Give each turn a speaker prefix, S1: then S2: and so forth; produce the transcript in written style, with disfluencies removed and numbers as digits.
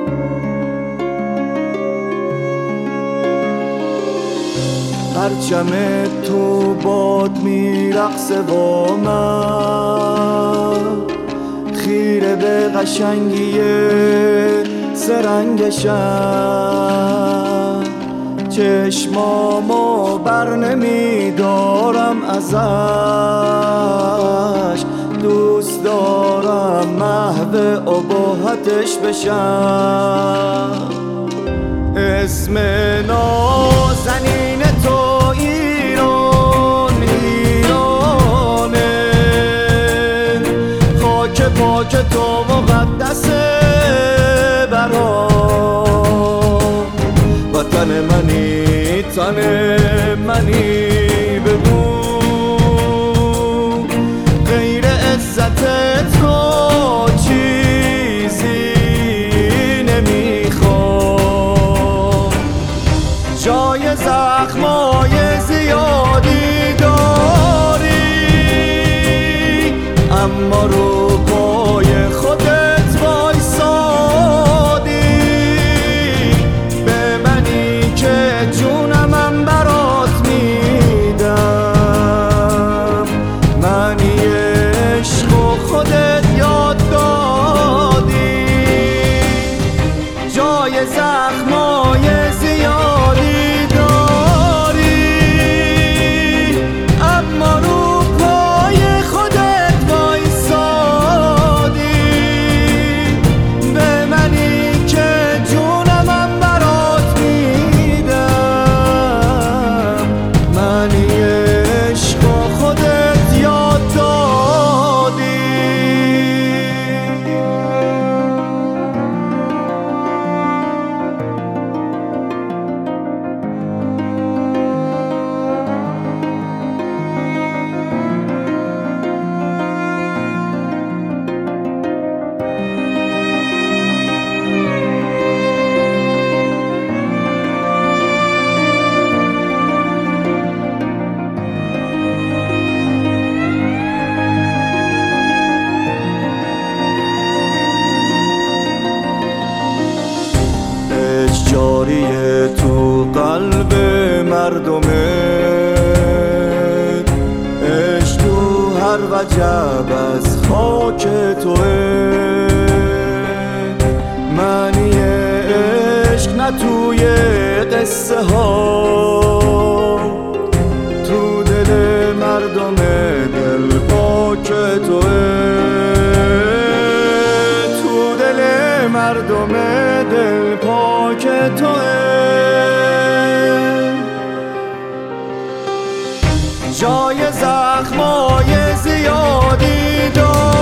S1: پرچم تو باد میرقصه با من، خیره به قشنگی سرنگشم، چشمامو بر نمیدارم ازش، دوست دارم محو ابهتش بشم. اسم نازنین تو ایران، ایرانه، خاک پاک تو مقدسه برام، وطن منی تن منی، بگو غیر عزت تو چیزی نمیخوام. جای زخمای زیادی داری، اما رو پای خودت وایسادی، به منی که جونمم برات میدم، منی عشق و خودت یاد دادی. جای زخمای زیادی جاری تو قلب مردمه، عشق تو هر وجب از خاک توه، معنی عشق نه توی قصه ها، تو دل مردم دل پاک توه، تو دل مردم دل پاک توه. جای زخمای زیادی داری،